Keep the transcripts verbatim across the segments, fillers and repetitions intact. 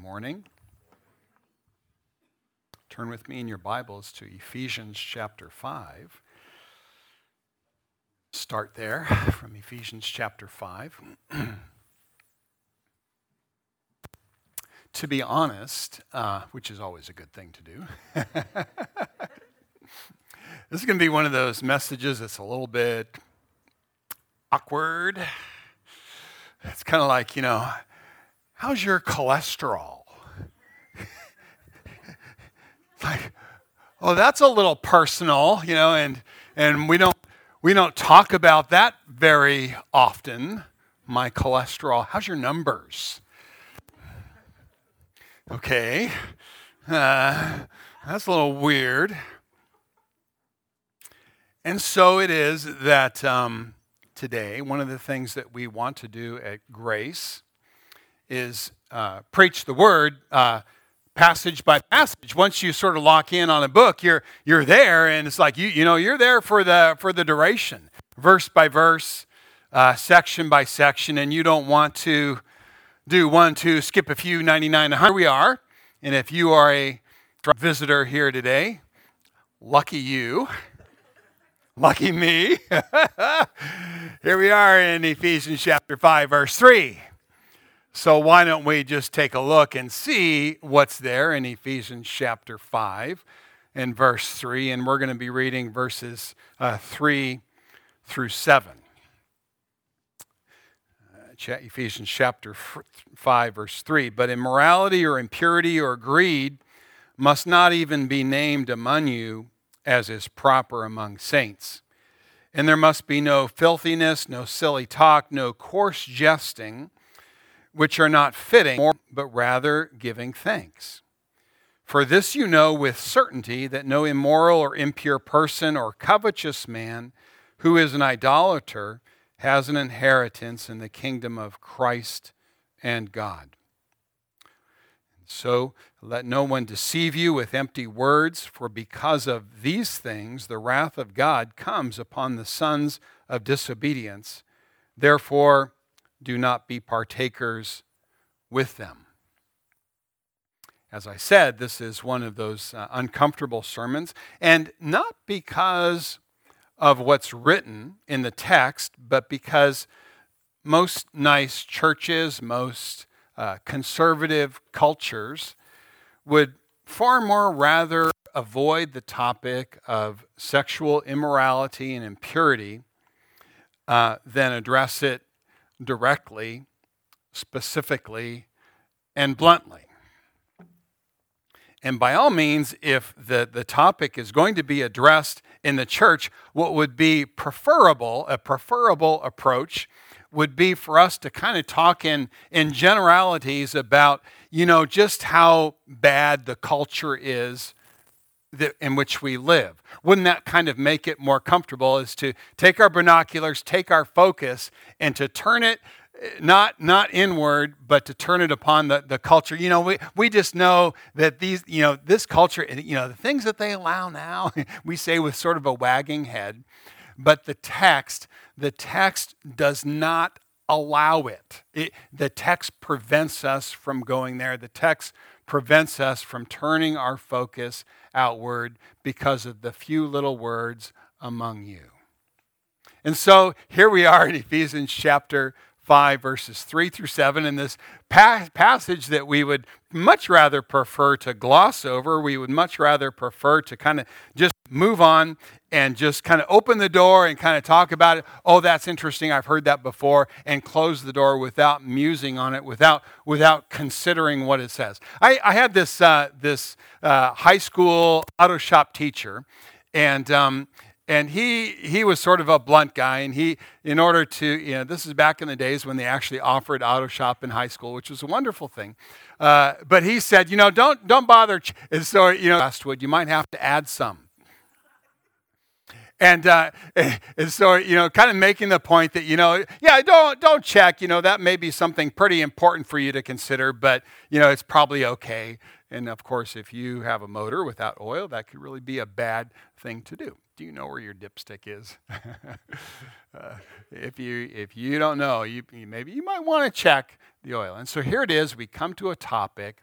morning. Turn with me in your Bibles to Ephesians chapter five. Start there from Ephesians chapter five. To be honest, uh, which is always a good thing to do, this is going to be one of those messages that's a little bit awkward. It's kind of like, you know, how's your cholesterol? Like, oh, that's a little personal, you know, and and we don't we don't talk about that very often. My cholesterol. How's your numbers? Okay, uh, that's a little weird. And so it is that um, today, one of the things that we want to do at Grace is uh, preach the word uh, passage by passage. Once you sort of lock in on a book, you're you're there, and it's like you you know you're there for the for the duration, verse by verse, uh, section by section, and you don't want to do one, two, skip a few, ninety-nine, one hundred. Here we are, and if you are a visitor here today, lucky you, lucky me. Here we are in Ephesians chapter five, verse three. So why don't we just take a look and see what's there in Ephesians chapter five and verse three, and we're going to be reading verses uh, three through seven. Ephesians chapter five, verse three. But immorality or impurity or greed must not even be named among you, as is proper among saints. And there must be no filthiness, no silly talk, no coarse jesting, which are not fitting, but rather giving thanks. For this you know with certainty, that no immoral or impure person or covetous man who is an idolater has an inheritance in the kingdom of Christ and God. So let no one deceive you with empty words, for because of these things the wrath of God comes upon the sons of disobedience. Therefore, do not be partakers with them. As I said, this is one of those uh, uncomfortable sermons, and not because of what's written in the text, but because most nice churches, most uh, conservative cultures would far more rather avoid the topic of sexual immorality and impurity uh, than address it directly, specifically, and bluntly. And by all means, if the, the topic is going to be addressed in the church, what would be preferable, a preferable approach, would be for us to kind of talk in, in generalities about, you know, just how bad the culture is that, in which we live. Wouldn't that kind of make it more comfortable, is to take our binoculars, take our focus, and to turn it Not not inward, but to turn it upon the, the culture. You know, we, we just know that these, you know, this culture, you know, the things that they allow now, we say with sort of a wagging head, but the text, the text does not allow it. it. The text prevents us from going there. The text prevents us from turning our focus outward because of the few little words among you. And so here we are in Ephesians chapter five, verses three through seven, in this pa- passage that we would much rather prefer to gloss over. We would much rather prefer to kind of just move on and just kind of open the door and kind of talk about it. Oh, that's interesting. I've heard that before, and close the door without musing on it, without without considering what it says. I, I had this uh, this uh, high school auto shop teacher, and um, And he he was sort of a blunt guy, and he, in order to, you know, this is back in the days when they actually offered auto shop in high school, which was a wonderful thing. Uh, but he said, you know, don't don't bother. Ch- and so, you know, Westwood, you might have to add some. And uh, and so, you know, kind of making the point that, you know, yeah, don't don't check. You know, that may be something pretty important for you to consider, but, you know, it's probably okay. And of course, if you have a motor without oil, that could really be a bad thing to do. Do you know where your dipstick is? uh, if you if you don't know, you, you maybe you might want to check the oil. And so here it is. We come to a topic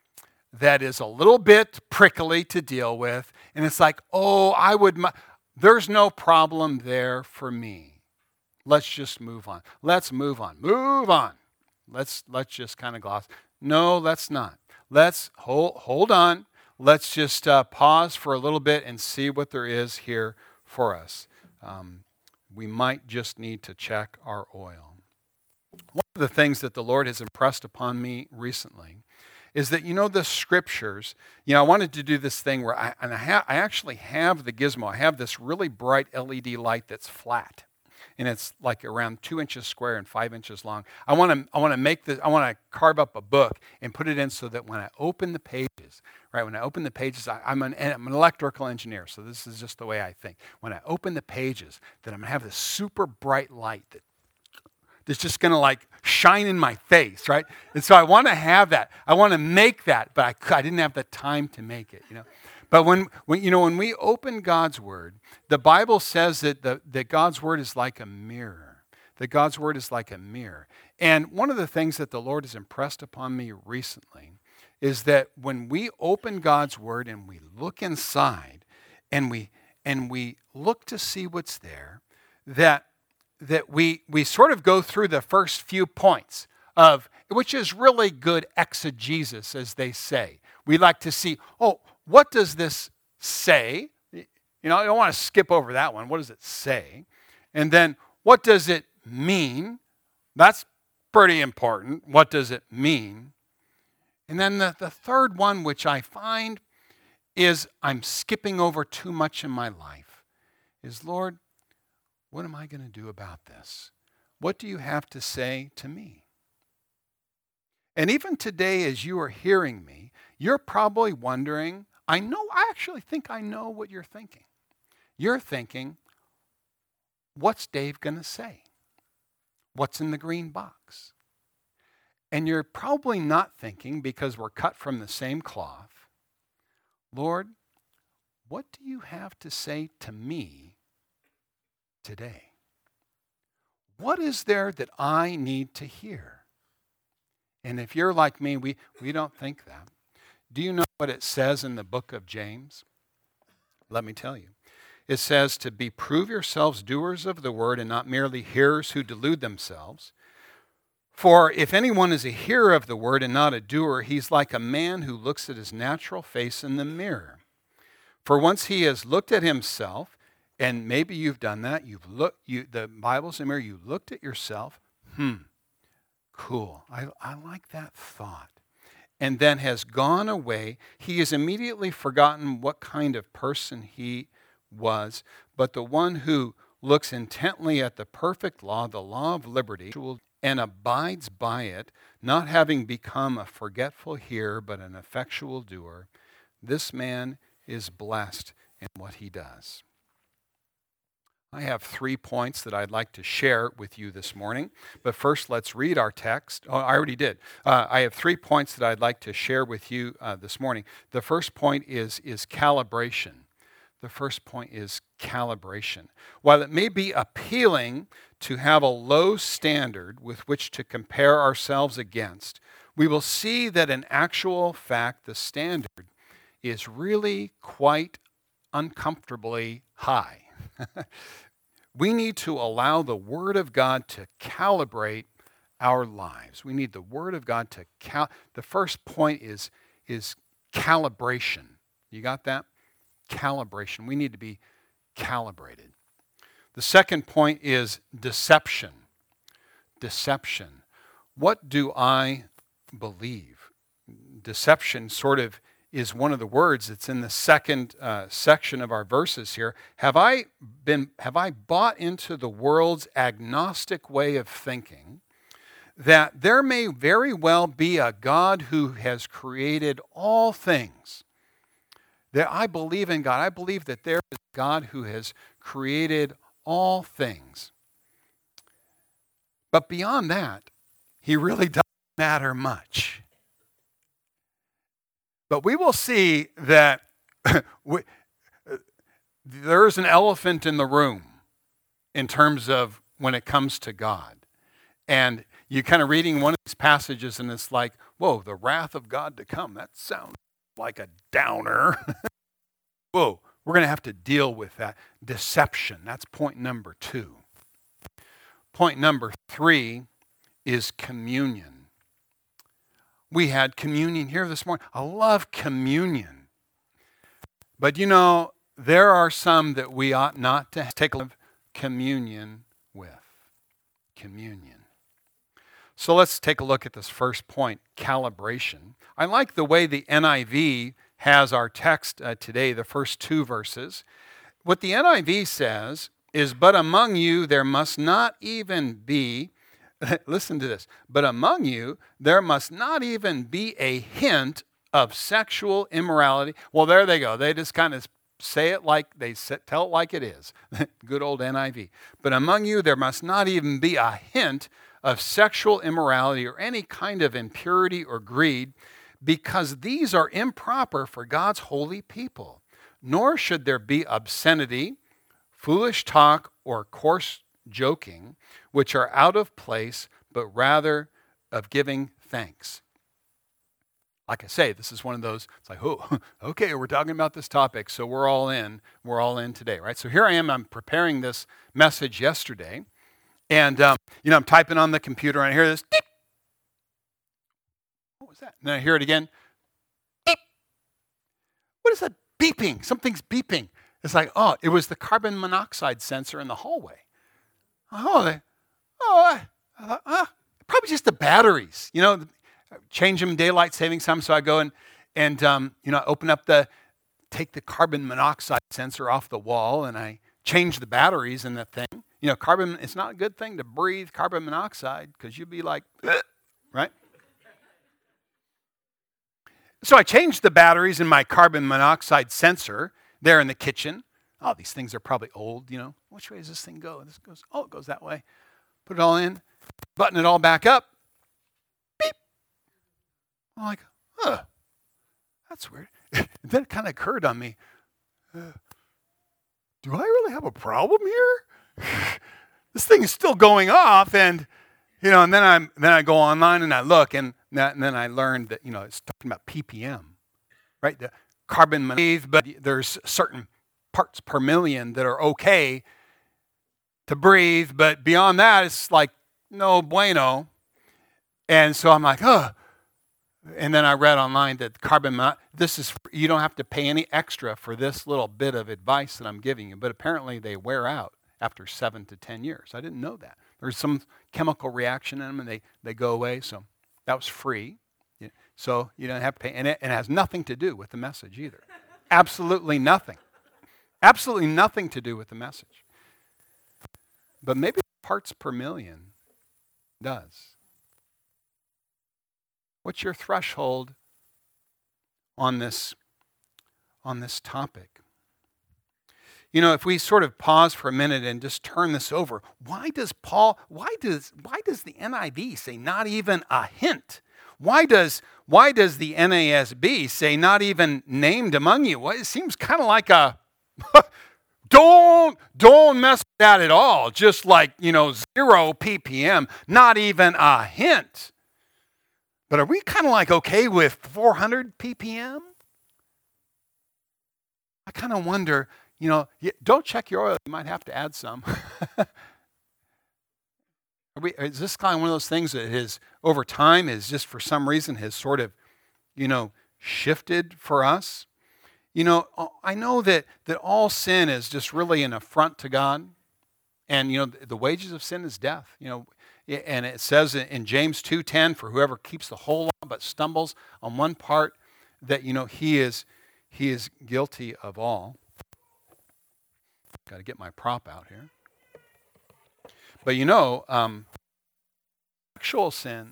that is a little bit prickly to deal with, and it's like, oh, I would. There's no problem there for me. Let's just move on. Let's move on. Move on. Let's let's just kind of gloss. No, let's not. Let's hold hold on. Let's just uh, pause for a little bit and see what there is here for us. Um, we might just need to check our oil. One of the things that the Lord has impressed upon me recently is that, you know, the scriptures, you know, I wanted to do this thing where I, and I, ha- I actually have the gizmo. I have this really bright L E D light that's flat. And it's like around two inches square and five inches long. I want to I want to make this, I want to carve up a book and put it in so that when I open the pages, right, when I open the pages, I, I'm, an, I'm an electrical engineer, so this is just the way I think. When I open the pages, that I'm going to have this super bright light that that's just going to like shine in my face, right? And so I want to have that. I want to make that, but I, I didn't have the time to make it, you know. But when, when you know when we open God's Word, the Bible says that the, that God's Word is like a mirror. That God's Word is like a mirror. And one of the things that the Lord has impressed upon me recently is that when we open God's Word and we look inside and we and we look to see what's there, that that we we sort of go through the first few points of, which is really good exegesis, as they say. We like to see, oh, what does this say? You know, I don't want to skip over that one. What does it say? And then, what does it mean? That's pretty important. What does it mean? And then the, the third one, which I find is I'm skipping over too much in my life, is, Lord, what am I going to do about this? What do you have to say to me? And even today, as you are hearing me, you're probably wondering, I know, I actually think I know what you're thinking. You're thinking, what's Dave going to say? What's in the green box? And you're probably not thinking, because we're cut from the same cloth, Lord, what do you have to say to me today? What is there that I need to hear? And if you're like me, we, we don't think that. Do you know what it says in the book of James? Let me tell you. It says to be prove yourselves doers of the word and not merely hearers who delude themselves. For if anyone is a hearer of the word and not a doer, he's like a man who looks at his natural face in the mirror. For once he has looked at himself, and maybe you've done that, you've looked, you, the Bible's in the mirror, you looked at yourself, hmm, cool, I, I like that thought. And then has gone away, he has immediately forgotten what kind of person he was. But the one who looks intently at the perfect law, the law of liberty, and abides by it, not having become a forgetful hearer, but an effectual doer, this man is blessed in what he does. I have three points that I'd like to share with you this morning. But first, let's read our text. Oh, I already did. Uh, I have three points that I'd like to share with you uh, this morning. The first point is, is calibration. The first point is calibration. While it may be appealing to have a low standard with which to compare ourselves against, we will see that in actual fact, the standard is really quite uncomfortably high. We need to allow the Word of God to calibrate our lives. We need the Word of God to cal. The first point is, is calibration. You got that? Calibration. We need to be calibrated. The second point is deception. Deception. What do I believe? Deception sort of is one of the words that's in the second uh, section of our verses here. Have I been, have I bought into the world's agnostic way of thinking that there may very well be a God who has created all things? That I believe in God. I believe that there is a God who has created all things. But beyond that, he really doesn't matter much. But we will see that we, there's an elephant in the room in terms of when it comes to God. And you're kind of reading one of these passages and it's like, whoa, the wrath of God to come. That sounds like a downer. Whoa, we're going to have to deal with that. Deception, that's point number two. Point number three is communion. We had communion here this morning. I love communion. But you know, there are some that we ought not to take communion with. Communion. So let's take a look at this first point, calibration. I like the way the N I V has our text uh, today, the first two verses. What the N I V says is, but among you there must not even be, listen to this, but among you there must not even be a hint of sexual immorality. Well, there they go. They just kind of say it like, they tell it like it is. Good old N I V. But among you there must not even be a hint of sexual immorality or any kind of impurity or greed, because these are improper for God's holy people. Nor should there be obscenity, foolish talk, or coarse joking, which are out of place, but rather of giving thanks. Like I say, this is one of those, it's like, oh, okay, we're talking about this topic, so we're all in. We're all in today, right? So here I am, I'm preparing this message yesterday, and, um, you know, I'm typing on the computer, and I hear this, beep. What was that? And then I hear it again, beep. What is that beeping? Something's beeping. It's like, oh, it was the carbon monoxide sensor in the hallway. Oh, they, oh, I, I thought, ah, probably just the batteries, you know, change them daylight savings time. So I go and, and um, you know, open up the, take the carbon monoxide sensor off the wall, and I change the batteries in the thing. You know, carbon, it's not a good thing to breathe carbon monoxide because you'd be like, ugh, right? So I changed the batteries in my carbon monoxide sensor there in the kitchen. Oh, these things are probably old, you know. Which way does this thing go? This goes, oh, it goes that way. Put it all in, button it all back up. Beep. I'm like, huh, that's weird. Then it kind of occurred on me, uh, do I really have a problem here? This thing is still going off, and you know, and then I'm then I go online and I look, and, that, and then I learned that, you know, it's talking about P P M, right? The carbon monoxide, but there's certain parts per million that are okay to breathe, but beyond that, it's like no bueno. And so I'm like, oh. And then I read online that carbon, this is, you don't have to pay any extra for this little bit of advice that I'm giving you, but apparently they wear out after seven to ten years. I didn't know that. There's some chemical reaction in them, and they, they go away, so that was free. So you don't have to pay, and it, and it has nothing to do with the message either. Absolutely nothing. Absolutely nothing to do with the message. But maybe parts per million does. What's your threshold on this, on this topic? You know, if we sort of pause for a minute and just turn this over, why does Paul, why does why does the N I V say not even a hint? Why does why does the N A S B say not even named among you? Well, it seems kind of like a don't don't mess with that at all. Just like, you know, zero P P M, not even a hint. But are we kind of like okay with four hundred P P M? I kind of wonder, you know, don't check your oil. You might have to add some. Are we, is this kind of one of those things that has, over time, is just for some reason has sort of, you know, shifted for us? You know, I know that, that all sin is just really an affront to God. And, you know, the wages of sin is death. You know, and it says in James two ten, for whoever keeps the whole law but stumbles on one part, that, you know, he is he is guilty of all. Got to get my prop out here. But, you know, um, sexual sin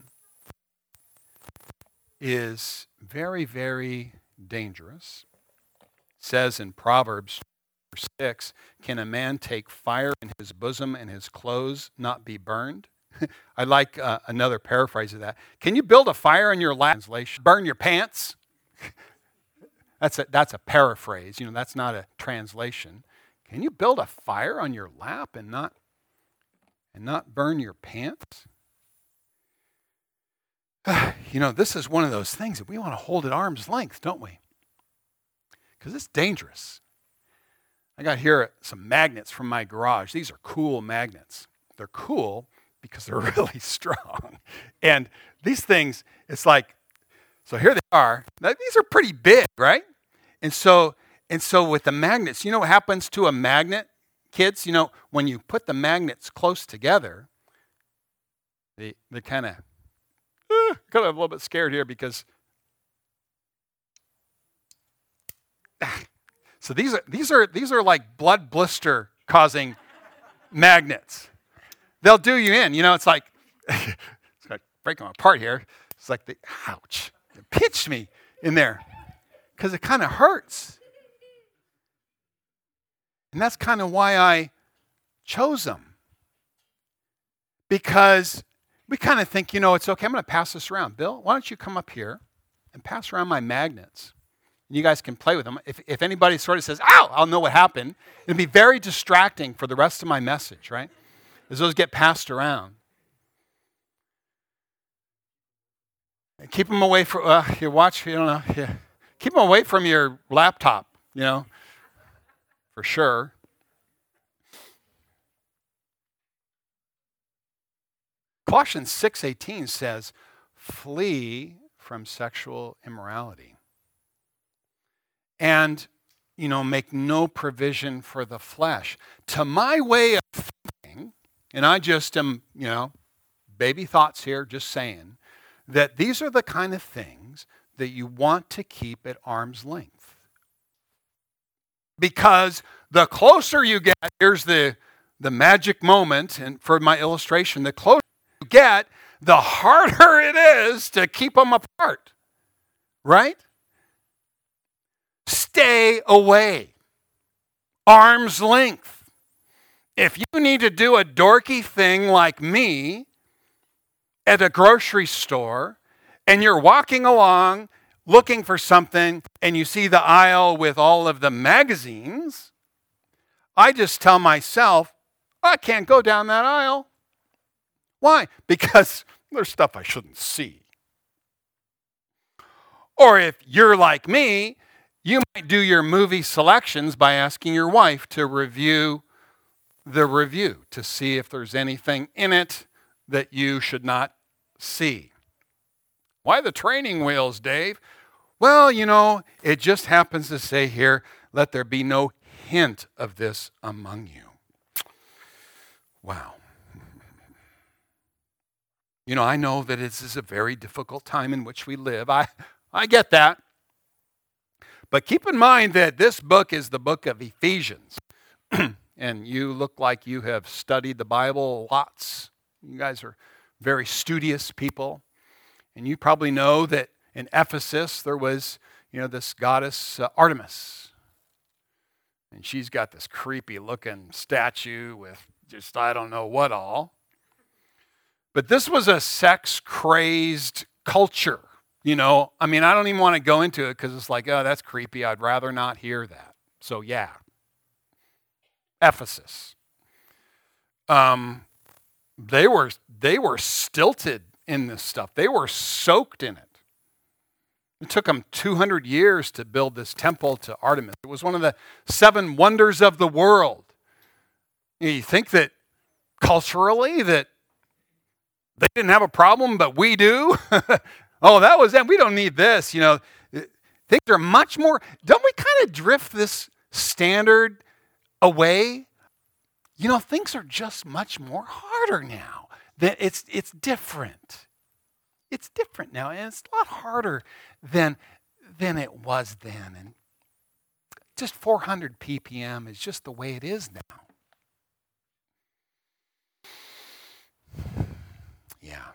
is very, very dangerous. It says in Proverbs six, can a man take fire in his bosom and his clothes not be burned? I like uh, another paraphrase of that. Can you build a fire in your lap? Translation, burn your pants? That's a, that's a paraphrase. You know, that's not a translation. Can you build a fire on your lap and not and not burn your pants? You know, this is one of those things that we want to hold at arm's length, don't we? Because it's dangerous. I got here some magnets from my garage. These are cool magnets. They're cool because they're really strong. And these things, it's like, so here they are. Now, these are pretty big, right? And so, and so with the magnets, you know what happens to a magnet, kids? You know, when you put the magnets close together, they they kind of, uh, kind of a little bit scared here because. So these are these are these are like blood blister causing magnets. They'll do you in. You know, it's like it's like breaking them apart here. It's like the ouch. It pinched me in there because it kind of hurts. And that's kind of why I chose them. Because we kind of think, you know, it's okay. I'm going to pass this around. Bill, why don't you come up here and pass around my magnets? And you guys can play with them. If, if anybody sort of says, ow, I'll know what happened. It'll be very distracting for the rest of my message, right? As those get passed around. And keep them away from, uh, your watch, you don't know. Yeah. Keep them away from your laptop, you know, for sure. Colossians six eighteen says, flee from sexual immorality. And, you know, make no provision for the flesh. To my way of thinking, and I just am, you know, baby thoughts here, just saying, that these are the kind of things that you want to keep at arm's length. Because the closer you get, here's the, the magic moment, and for my illustration, the closer you get, the harder it is to keep them apart. Right? Stay away. Arm's length. If you need to do a dorky thing like me at a grocery store and you're walking along looking for something and you see the aisle with all of the magazines, I just tell myself, I can't go down that aisle. Why? Because there's stuff I shouldn't see. Or if you're like me, you might do your movie selections by asking your wife to review the review to see if there's anything in it that you should not see. Why the training wheels, Dave? Well, you know, it just happens to say here, let there be no hint of this among you. Wow. You know, I know that this is a very difficult time in which we live. I, I get that. But keep in mind that this book is the book of Ephesians. And you look like you have studied the Bible lots. You guys are very studious people. And you probably know that in Ephesus there was, you know, this goddess uh, Artemis. And she's got this creepy looking statue with just I don't know what all. But this was a sex-crazed culture. You know, I mean, I don't even want to go into it because it's like, oh, that's creepy. I'd rather not hear that. So, yeah. Ephesus. Um, they were they were stilted in this stuff. They were soaked in it. It took them two hundred years to build this temple to Artemis. It was one of the seven wonders of the world. You think that culturally that they didn't have a problem, but we do? Oh, that was them. We don't need this. You know, things are much more. Don't we kind of drift this standard away? You know, things are just much more harder now. That it's it's different. It's different now, and it's a lot harder than than it was then. And just four hundred P P M is just the way it is now. Yeah.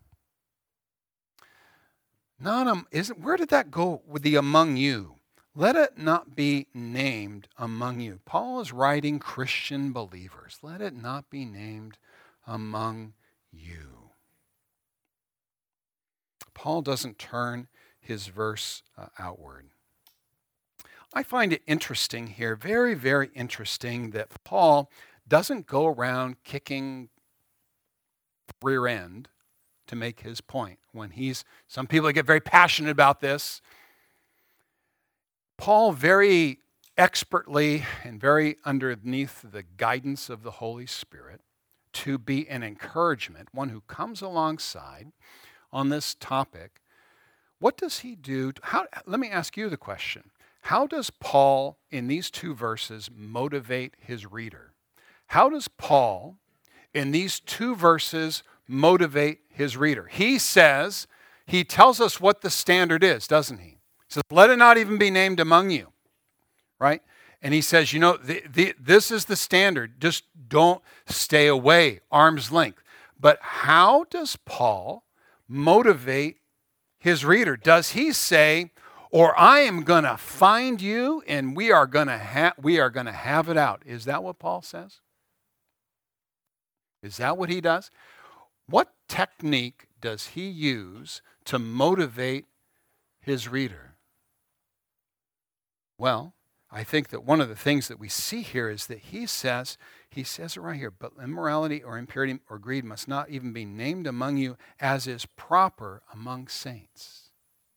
Not um, isn't where did that go with the among you? Let it not be named among you. Paul is writing Christian believers. Let it not be named among you. Paul doesn't turn his verse uh, outward. I find it interesting here, very, very interesting, that Paul doesn't go around kicking rear end to make his point. When he's, some people get very passionate about this. Paul very expertly and very underneath the guidance of the Holy Spirit to be an encouragement, one who comes alongside on this topic. What does he do? How, let me ask you the question. How does Paul, in these two verses, motivate his reader? How does Paul, in these two verses, motivate his reader? He says, he tells us what the standard is, doesn't he? He says, let it not even be named among you, right? And he says, you know, the, the, this is the standard. Just don't stay away, arm's length. But how does Paul motivate his reader? Does he say, or I am going to find you and we are going to ha- we are going to have it out? Is that what Paul says? Is that what he does? What technique does he use to motivate his reader? Well, I think that one of the things that we see here is that he says, he says it right here, but immorality or impurity or greed must not even be named among you as is proper among saints.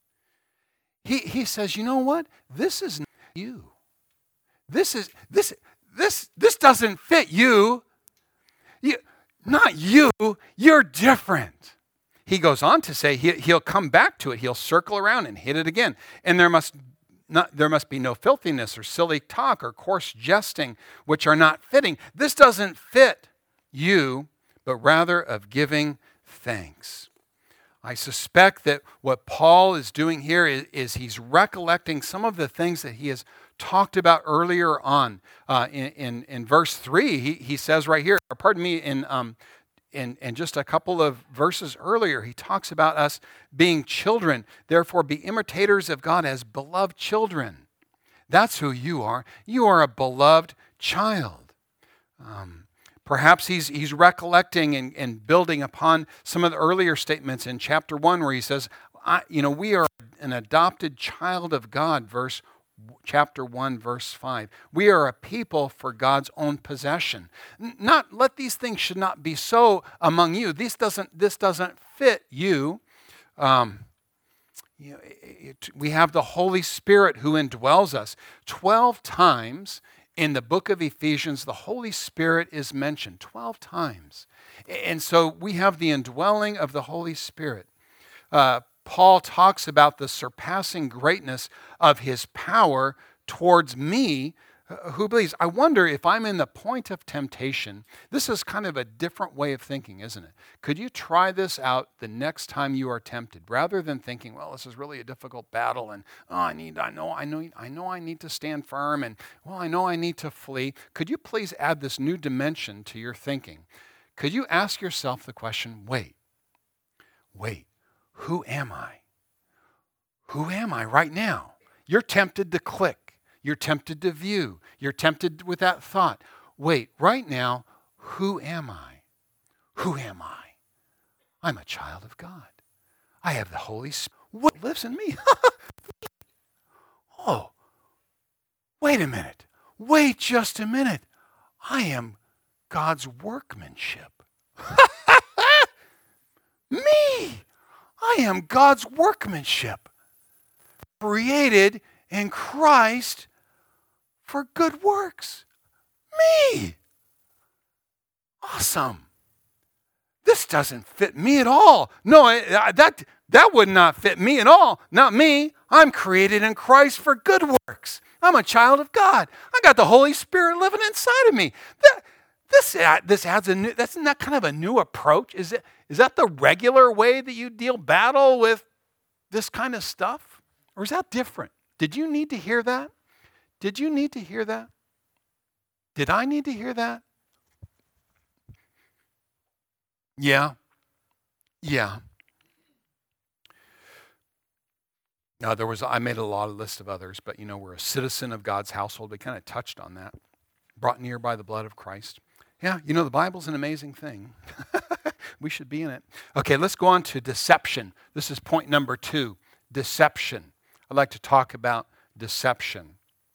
He, he says, you know what? This is not you. This is, this, this, this doesn't fit you. You, not you, you're different. He goes on to say he, he'll come back to it. He'll circle around and hit it again. And there must Not, there must be no filthiness or silly talk or coarse jesting, which are not fitting. This doesn't fit you, but rather of giving thanks. I suspect that what Paul is doing here is, is he's recollecting some of the things that he has talked about earlier on. Uh, in, in, in verse three, he, he says right here, or pardon me, in um, In, in just a couple of verses earlier, he talks about us being children. Therefore, be imitators of God as beloved children. That's who you are. You are a beloved child. Um, perhaps he's, he's recollecting and, and building upon some of the earlier statements in chapter one where he says, I, you know, we are an adopted child of God, verse chapter one, verse five. We are a people for God's own possession. Not let these things should not be so among you. This doesn't this doesn't fit you. Um, you know, it, we have the Holy Spirit who indwells us. Twelve times in the book of Ephesians, the Holy Spirit is mentioned. Twelve times, and so we have the indwelling of the Holy Spirit. Uh, Paul talks about the surpassing greatness of his power towards me who believes. I wonder if I'm in the point of temptation. This is kind of a different way of thinking, isn't it? Could you try this out the next time you are tempted? Rather than thinking, well, this is really a difficult battle and oh, I need, I know, I know, I know I need to stand firm and well, I know I need to flee. Could you please add this new dimension to your thinking? Could you ask yourself the question, wait, wait. Who am I? Who am I right now? You're tempted to click. You're tempted to view. You're tempted with that thought. Wait, right now, who am I? Who am I? I'm a child of God. I have the Holy Spirit. What lives in me? Oh, wait a minute. Wait just a minute. I am God's workmanship. Me! I am God's workmanship, created in Christ for good works. Me! Awesome. This doesn't fit me at all. No, that, that would not fit me at all. Not me. I'm created in Christ for good works. I'm a child of God. I got the Holy Spirit living inside of me. That, This, this adds a new, that's not kind of a new approach. Is it, is that the regular way that you deal battle with this kind of stuff? Or is that different? Did you need to hear that? Did you need to hear that? Did I need to hear that? Yeah. Yeah. Now, there was, I made a lot of list of others, but you know, we're a citizen of God's household. We kind of touched on that. Brought near by the blood of Christ. Yeah, you know, the Bible's an amazing thing. We should be in it. Okay, let's go on to deception. This is point number two, deception. I'd like to talk about deception.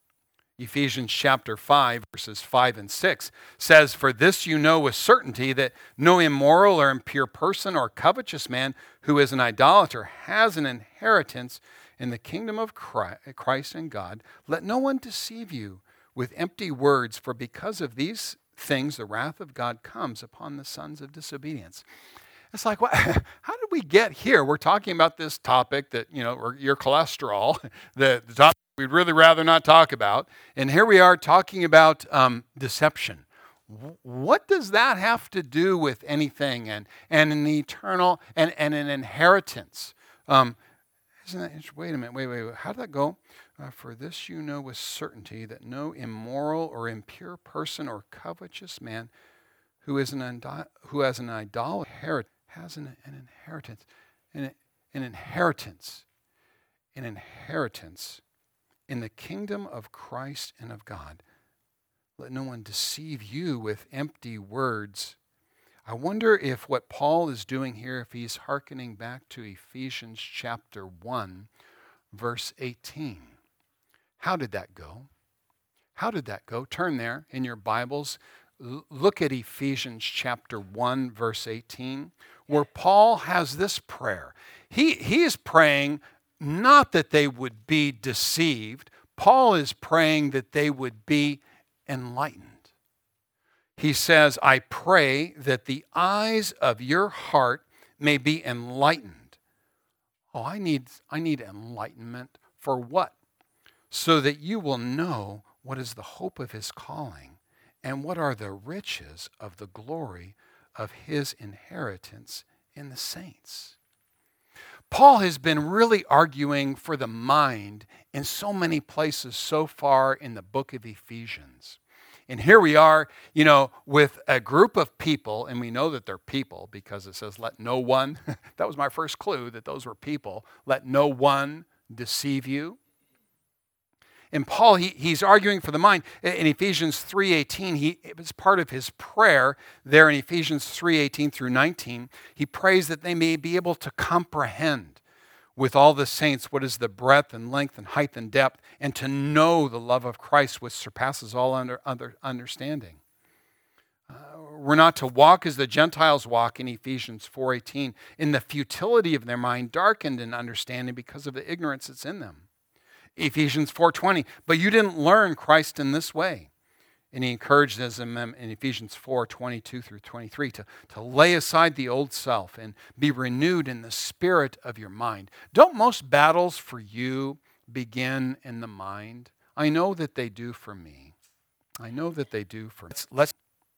Ephesians chapter five, verses five and six says, "For this you know with certainty that no immoral or impure person or covetous man who is an idolater has an inheritance in the kingdom of Christ and God. Let no one deceive you with empty words, for because of these things the wrath of God comes upon the sons of disobedience." It's like, what? How did we get here? We're talking about this topic that, you know, or your cholesterol, the, the topic we'd really rather not talk about. And here we are talking about um, deception. W- what does that have to do with anything and, and an eternal and, and an inheritance? Um, isn't that, wait a minute, wait, wait, wait. How did that go? Uh, For this you know with certainty that no immoral or impure person or covetous man who is an undi- who has an idolater has an, an inheritance, an, an inheritance, an inheritance in the kingdom of Christ and of God. Let no one deceive you with empty words. I wonder if what Paul is doing here, if he's hearkening back to Ephesians chapter one, verse eighteen. How did that go? How did that go? Turn there in your Bibles. L- look at Ephesians chapter one, verse eighteen, where Paul has this prayer. He, he is praying not that they would be deceived. Paul is praying that they would be enlightened. He says, "I pray that the eyes of your heart may be enlightened." Oh, I need, I need enlightenment for what? "So that you will know what is the hope of his calling and what are the riches of the glory of his inheritance in the saints." Paul has been really arguing for the mind in so many places so far in the book of Ephesians. And here we are, you know, with a group of people, and we know that they're people because it says, "Let no one," that was my first clue that those were people, "let no one deceive you." And Paul, he, he's arguing for the mind. In Ephesians three eighteen, he, it was part of his prayer there in Ephesians three eighteen through nineteen. He prays that they may be able to comprehend with all the saints what is the breadth and length and height and depth, and to know the love of Christ which surpasses all under, under understanding. Uh, we're not to walk as the Gentiles walk in Ephesians four eighteen, in the futility of their mind, darkened in understanding because of the ignorance that's in them. Ephesians four twenty, "But you didn't learn Christ in this way." And he encourages them in Ephesians four twenty-two through twenty-three to, to lay aside the old self and be renewed in the spirit of your mind. Don't most battles for you begin in the mind? I know that they do for me. I know that they do for me. Let's, let's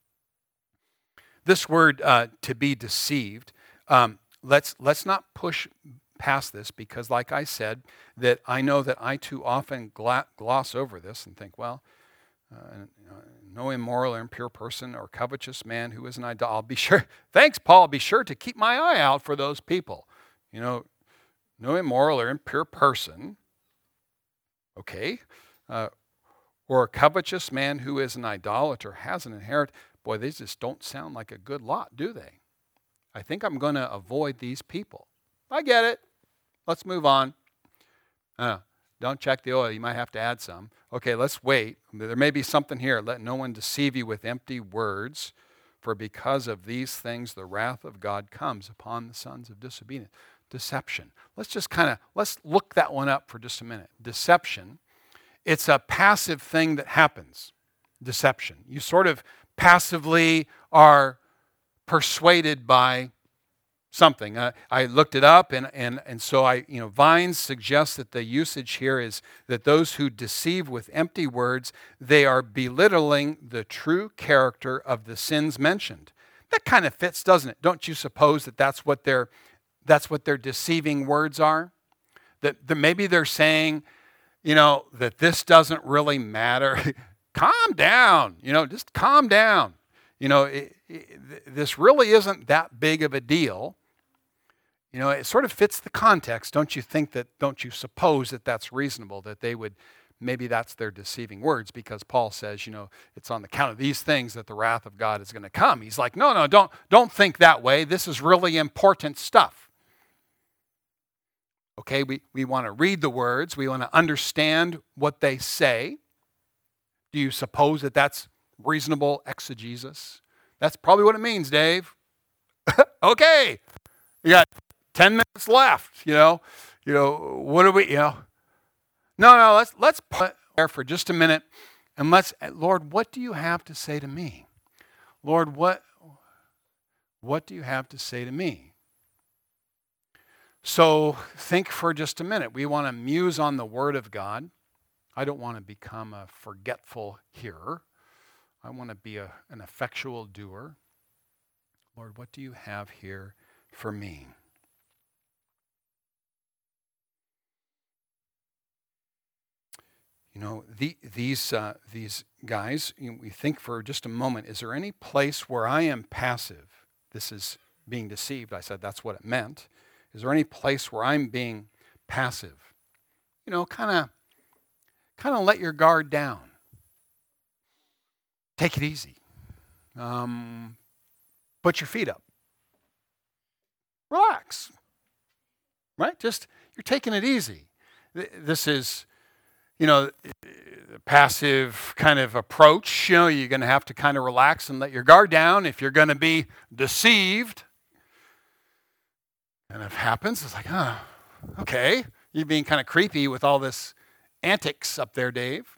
this word, uh, to be deceived, um, let's, let's not push past this, because like I said, that I know that I too often gla- gloss over this and think, well, uh, no immoral or impure person or covetous man who is an idol. I'll be sure, thanks Paul, I'll be sure to keep my eye out for those people. You know, no immoral or impure person, okay, uh, or a covetous man who is an idolater has an inheritance. Boy, these just don't sound like a good lot, do they? I think I'm going to avoid these people. I get it. Let's move on. Uh, don't check the oil. You might have to add some. Okay, let's wait. There may be something here. "Let no one deceive you with empty words, for because of these things the wrath of God comes upon the sons of disobedience." Deception. Let's just kind of, let's look that one up for just a minute. Deception. It's a passive thing that happens. Deception. You sort of passively are persuaded by something. Uh, I looked it up, and, and, and so I, you know, Vines suggests that the usage here is that those who deceive with empty words, they are belittling the true character of the sins mentioned. That kind of fits, doesn't it? Don't you suppose that that's what their, that's what their deceiving words are? That, that maybe they're saying, you know, that this doesn't really matter. Calm down, you know, just calm down. You know, it, it, this really isn't that big of a deal. You know, it sort of fits the context. Don't you think that, don't you suppose that that's reasonable, that they would, maybe that's their deceiving words, because Paul says, you know, it's on the count of these things that the wrath of God is going to come. He's like, no, no, don't, don't think that way. This is really important stuff. Okay, we, we want to read the words. We want to understand what they say. Do you suppose that that's reasonable exegesis? That's probably what it means, Dave. Okay, you got ten minutes left. You know, you know what do we? You know, no, no. Let's let's put there for just a minute, and let's. Lord, what do you have to say to me? Lord, what what do you have to say to me? So think for just a minute. We want to muse on the Word of God. I don't want to become a forgetful hearer. I want to be a, an effectual doer. Lord, what do you have here for me? You know, the, these uh, these guys, you know, we think for just a moment, is there any place where I am passive? This is being deceived. I said that's what it meant. Is there any place where I'm being passive? You know, kind of kind of let your guard down. Take it easy. Um, put your feet up. Relax. Right? Just, you're taking it easy. This is, you know, passive kind of approach. You know, you're going to have to kind of relax and let your guard down if you're going to be deceived. And if it happens, it's like, huh, okay. You're being kind of creepy with all this antics up there, Dave.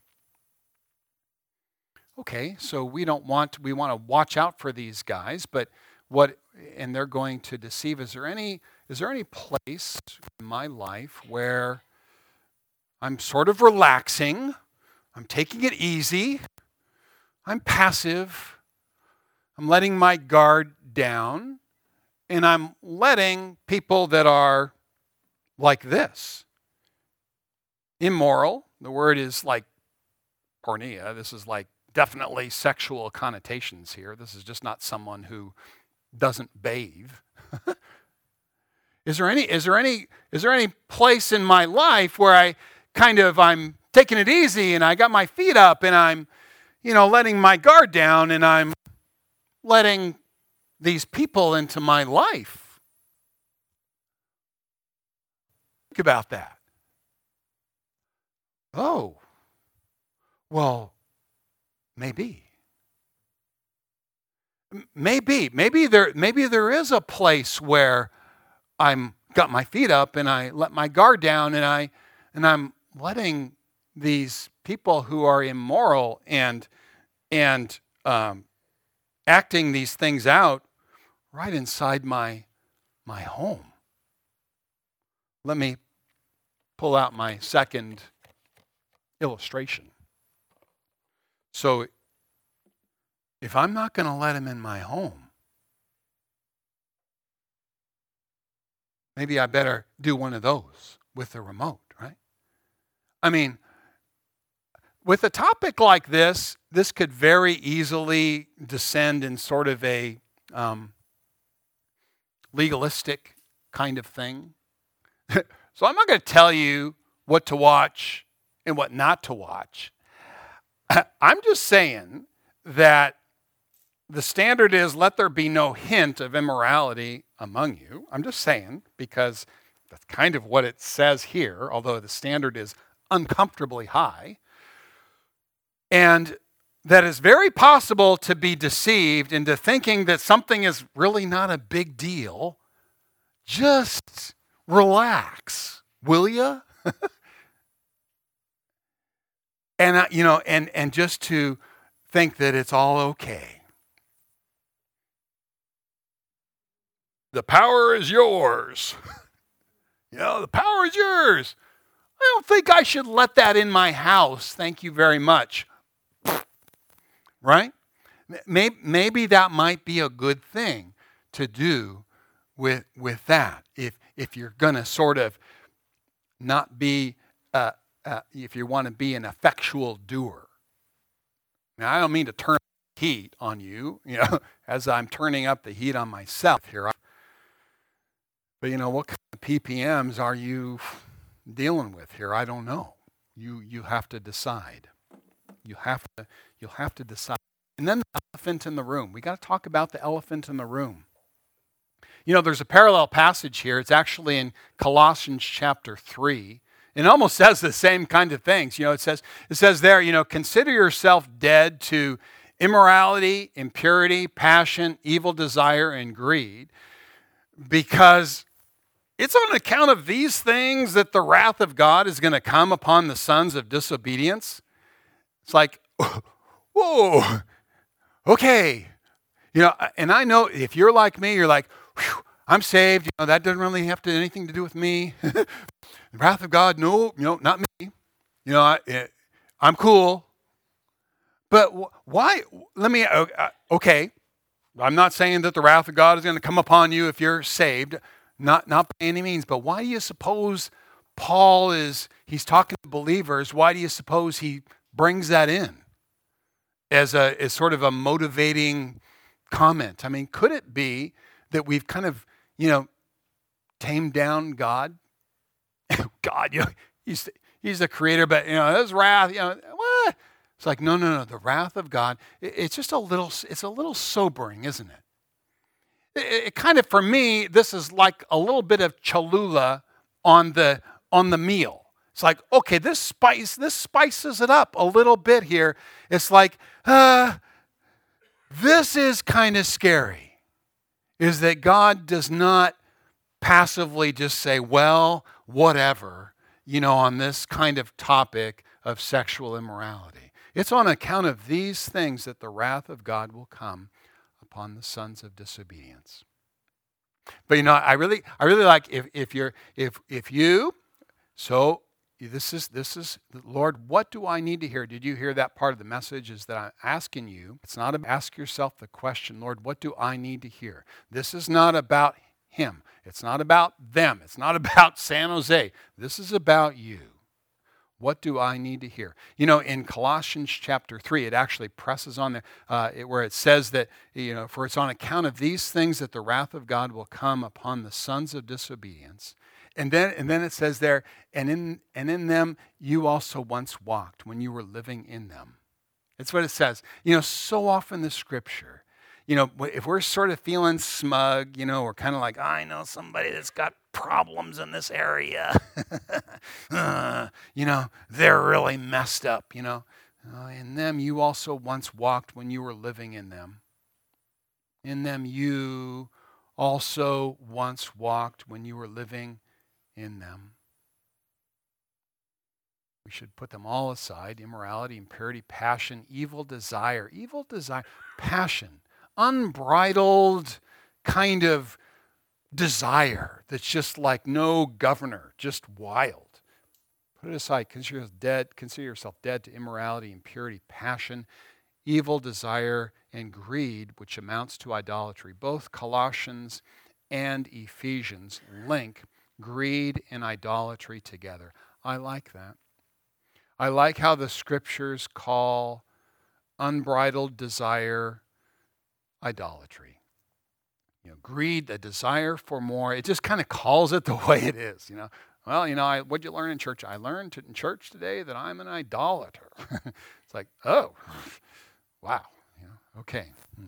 Okay, so we don't want, we want to watch out for these guys, but what, and they're going to deceive. Is there any, is there any place in my life where I'm sort of relaxing, I'm taking it easy, I'm passive, I'm letting my guard down, and I'm letting people that are like this, immoral, the word is like porneia, this is like definitely sexual connotations here. This is just not someone who doesn't bathe. Is there any, is there any, is there any place in my life where I kind of, I'm taking it easy and I got my feet up and I'm, you know, letting my guard down and I'm letting these people into my life? Think about that. Oh, well, maybe. Maybe. Maybe there, maybe there is a place where I'm got my feet up and I let my guard down and I and I'm letting these people who are immoral and and um, acting these things out right inside my my home. Let me pull out my second illustration. So if I'm not going to let him in my home, maybe I better do one of those with the remote, right? I mean, with a topic like this, this could very easily descend in sort of a um, legalistic kind of thing. So I'm not going to tell you what to watch and what not to watch. I'm just saying that the standard is let there be no hint of immorality among you. I'm just saying because that's kind of what it says here, although the standard is uncomfortably high. And that it's very possible to be deceived into thinking that something is really not a big deal. Just relax, will you? and uh, you know, and and just to think that it's all okay. The power is yours. You know, the power is yours. I don't think I should let that in my house. Thank you very much. Right? Maybe, maybe that might be a good thing to do with, with that. If, if you're going to sort of not be, uh, uh, if you want to be an effectual doer. Now, I don't mean to turn the heat on you, you know, as I'm turning up the heat on myself here. But, you know, what kind of P P Ms are you dealing with here? I don't know. You you have to decide. You have to you'll have to decide. And then the elephant in the room. We got to talk about the elephant in the room. You know, there's a parallel passage here. It's actually in Colossians chapter three. It almost says the same kind of things. You know, it says, it says there, you know, consider yourself dead to immorality, impurity, passion, evil desire, and greed, because it's on account of these things that the wrath of God is going to come upon the sons of disobedience. It's like, whoa, okay. You know, and I know if you're like me, you're like, whew, I'm saved. You know, that doesn't really have to anything to do with me. The wrath of God, no, no, not me. You know, I, I'm cool. But why? Let me, okay. I'm not saying that the wrath of God is going to come upon you if you're saved. Not, not by any means. But why do you suppose Paul is, he's talking to believers, why do you suppose he brings that in as a, as sort of a motivating comment? I mean, could it be that we've kind of, you know, tamed down God? God, you know, he's, he's the creator, but, you know, his wrath, you know, what? It's like, no, no, no, the wrath of God, it, it's just a little, it's a little sobering, isn't it? It, it kind of, for me, this is like a little bit of Cholula on the, on the meal. It's like, okay, this spice, this spices it up a little bit here. It's like, uh, this is kind of scary, is that God does not passively just say, well, whatever, you know, on this kind of topic of sexual immorality. It's on account of these things that the wrath of God will come upon the sons of disobedience. But you know, I really, I really like if if you're if if you, so this is this is Lord, what do I need to hear? Did you hear that part of the message? Is that I'm asking you? It's not about, ask yourself the question, Lord, what do I need to hear? This is not about him. It's not about them. It's not about San Jose. This is about you. What do I need to hear? You know, in Colossians chapter three, it actually presses on there uh, it, where it says that, you know, for it's on account of these things that the wrath of God will come upon the sons of disobedience. And then, and then it says there, and in, and in them you also once walked when you were living in them. That's what it says. You know, so often the scripture, you know, if we're sort of feeling smug, you know, we're kind of like, I know somebody that's got problems in this area. uh, you know, they're really messed up, you know. Uh, in them you also once walked when you were living in them. In them you also once walked when you were living in them. We should put them all aside: immorality, impurity, passion, evil desire. Evil desire, passion, unbridled kind of desire that's just like no governor, just wild. Put it aside. Consider yourself dead. Consider yourself dead to immorality, impurity, passion, evil desire, and greed, which amounts to idolatry. Both Colossians and Ephesians link greed and idolatry together. I like that. I like how the scriptures call unbridled desire idolatry. You know, greed, the desire for more, it just kind of calls it the way it is, you know. Well, you know, I, what'd you learn in church? I learned in church today that I'm an idolater. It's like, oh, wow. You know, okay. Hmm.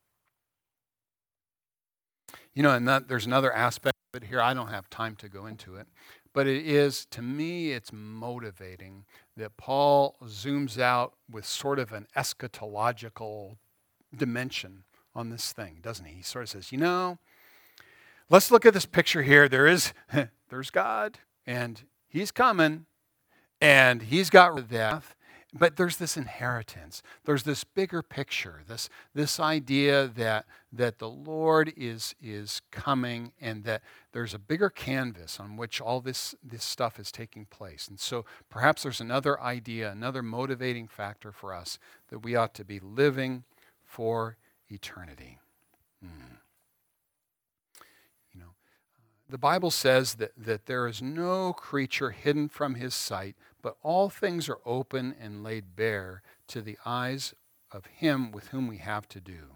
You know, and that, there's another aspect of it here. I don't have time to go into it. But it is, to me, it's motivating that Paul zooms out with sort of an eschatological dimension on this thing, doesn't he? He sort of says, you know, let's look at this picture here. There is, there's God, and he's coming, and he's got death, but there's this inheritance. There's this bigger picture, this, this idea that, that the Lord is, is coming, and that there's a bigger canvas on which all this, this stuff is taking place. And so perhaps there's another idea, another motivating factor for us, that we ought to be living for eternity. Hmm. You know, the Bible says that, that there is no creature hidden from his sight, but all things are open and laid bare to the eyes of him with whom we have to do.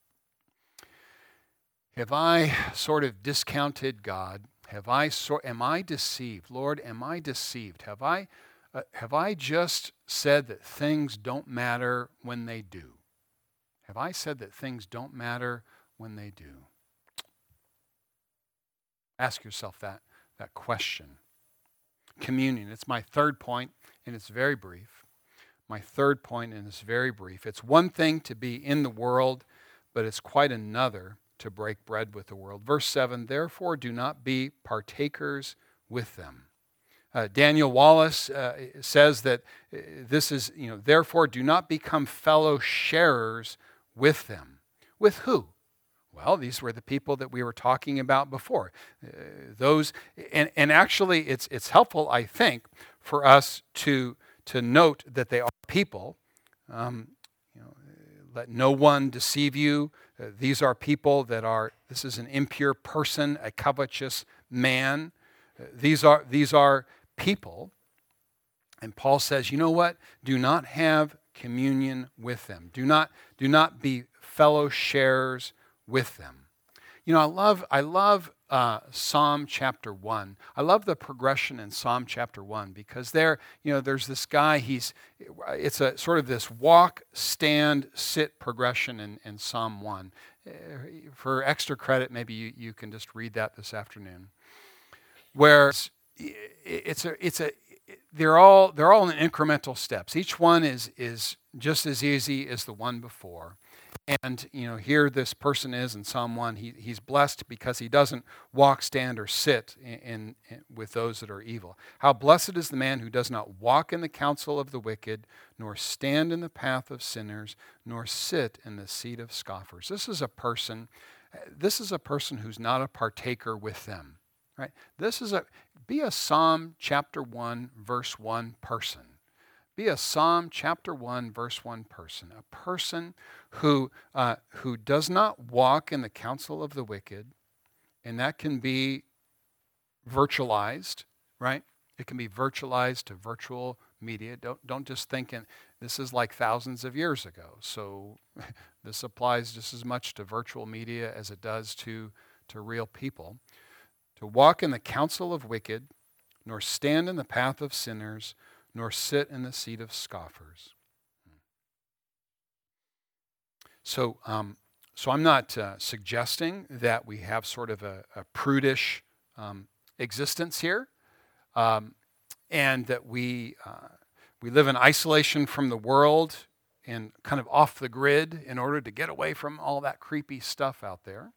Have I sort of discounted God? Have I so, am I deceived? Lord, am I deceived? Have I uh, have I just said that things don't matter when they do? Have I said that things don't matter when they do? Ask yourself that, that question. communion. It's my third point, and it's very brief. My third point, and it's very brief. It's one thing to be in the world, but it's quite another to break bread with the world. Verse seven, therefore do not be partakers with them. Uh, Daniel Wallace uh, says that uh, this is, you know, therefore do not become fellow sharers with them. With who? Well, these were the people that we were talking about before. Uh, those, and, and actually it's it's helpful, I think, for us to to note that they are people. Um, you know, let no one deceive you. Uh, these are people that are, this is an impure person, a covetous man. Uh, these are these are people. And Paul says, you know what? Do not have communion with them. Do not, do not be fellow sharers with them. You know, I love, I love uh, Psalm chapter one. I love the progression in Psalm chapter one because there, you know, there's this guy, he's, it's a sort of this walk, stand, sit progression in, in Psalm one. For extra credit, maybe you, you can just read that this afternoon. Where it's, it's a, it's a, they're all, they're all in incremental steps. Each one is, is just as easy as the one before. And, you know, here this person is in Psalm one. He, he's blessed because he doesn't walk, stand, or sit in, in, in, with those that are evil. How blessed is the man who does not walk in the counsel of the wicked, nor stand in the path of sinners, nor sit in the seat of scoffers. This is a person, this is a person who's not a partaker with them, right? This is a, be a Psalm chapter one, verse one person. Be a Psalm chapter one, verse one person, a person who uh, who does not walk in the counsel of the wicked, and that can be virtualized, right? It can be virtualized to virtual media. Don't don't just think in, this is like thousands of years ago. So this applies just as much to virtual media as it does to, to real people. To walk in the counsel of wicked, nor stand in the path of sinners, nor sit in the seat of scoffers. So, um, so I'm not uh, suggesting that we have sort of a, a prudish um, existence here, um, and that we uh, we live in isolation from the world and kind of off the grid in order to get away from all that creepy stuff out there.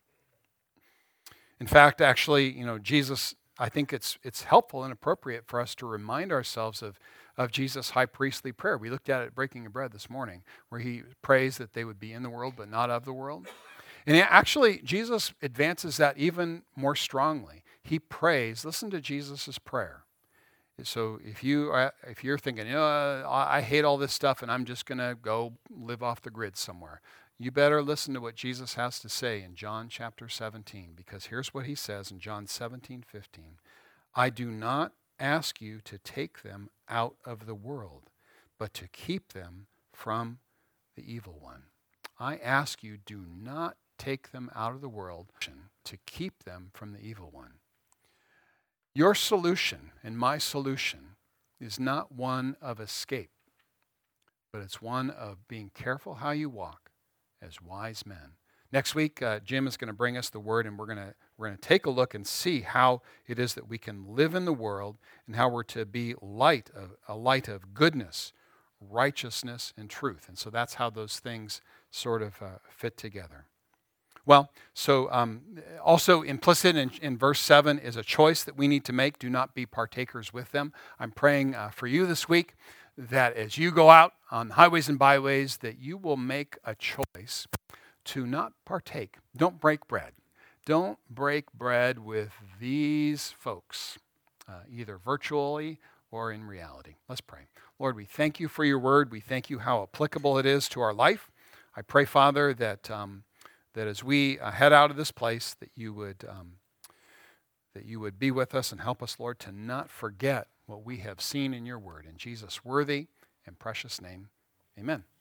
In fact, actually, you know, Jesus, I think it's it's helpful and appropriate for us to remind ourselves of, of Jesus' high priestly prayer. We looked at it at Breaking of Bread this morning, where he prays that they would be in the world but not of the world. And actually, Jesus advances that even more strongly. He prays, listen to Jesus' prayer. So if, you are, if you're thinking, you know, I hate all this stuff and I'm just going to go live off the grid somewhere, you better listen to what Jesus has to say in John chapter seventeen, because here's what he says in John seventeen fifteen. I do not ask you to take them out of the world, but to keep them from the evil one. I ask you, do not take them out of the world, to keep them from the evil one. Your solution and my solution is not one of escape, but it's one of being careful how you walk as wise men. Next week, uh, Jim is going to bring us the word, and we're going to we're going to take a look and see how it is that we can live in the world and how we're to be light of a light of goodness, righteousness, and truth. And so that's how those things sort of uh, fit together. Well, so um, also implicit in, in verse seven is a choice that we need to make. Do not be partakers with them. I'm praying uh, for you this week that as you go out on highways and byways, that you will make a choice to not partake. Don't break bread. Don't break bread with these folks, uh, either virtually or in reality. Let's pray. Lord, we thank you for your word. We thank you how applicable it is to our life. I pray, Father, that um, that as we uh, head out of this place, that you would um, that you would be with us and help us, Lord, to not forget what we have seen in your word. In Jesus' worthy and precious name, amen.